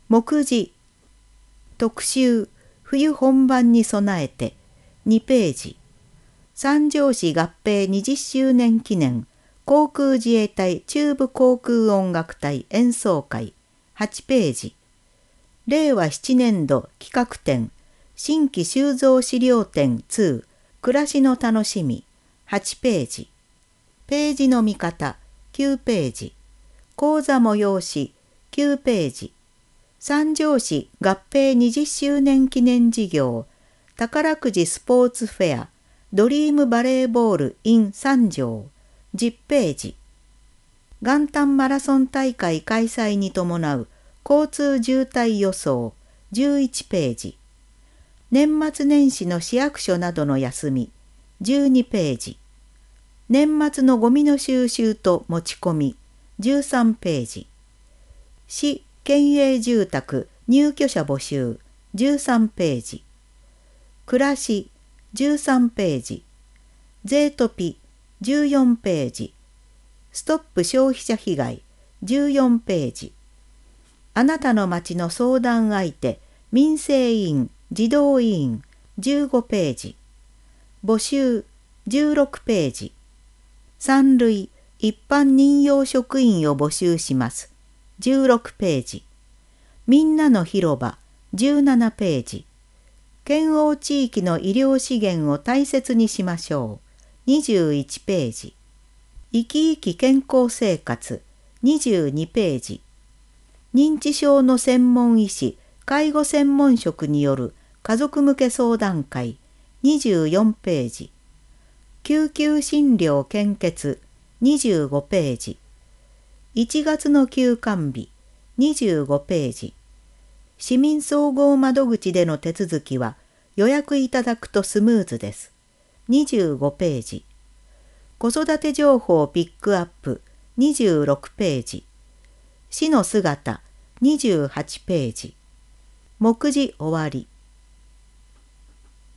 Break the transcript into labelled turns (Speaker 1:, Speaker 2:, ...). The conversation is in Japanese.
Speaker 1: 目次特集冬本番に備えて2ページ。三条市合併20周年記念航空自衛隊中部航空音楽隊演奏会8ページ。令和7年度企画展新規収蔵資料展2暮らしの楽しみ8ページ。ページの見方9ページ。講座催し9ページ。三条市合併20周年記念事業宝くじスポーツフェアドリームバレーボール in 三条10ページ。元旦マラソン大会開催に伴う交通渋滞予想11ページ。年末年始の市役所などの休み12ページ。年末のゴミの収集と持ち込み13ページ。市県営住宅入居者募集13ページ。暮らし13ページ。税トピ14ページ。ストップ消費者被害14ページ。あなたの町の相談相手民生委員児童委員15ページ。募集16ページ。三類一般任用職員を募集します16ページ。みんなの広場17ページ。県央地域の医療資源を大切にしましょう21ページ。生き生き健康生活22ページ。認知症の専門医師介護専門職による家族向け相談会24ページ。救急診療献血25ページ。1月の休館日25ページ。市民総合窓口での手続きは予約いただくとスムーズです。25ページ。子育て情報ピックアップ26ページ。市の姿28ページ。目次終わり。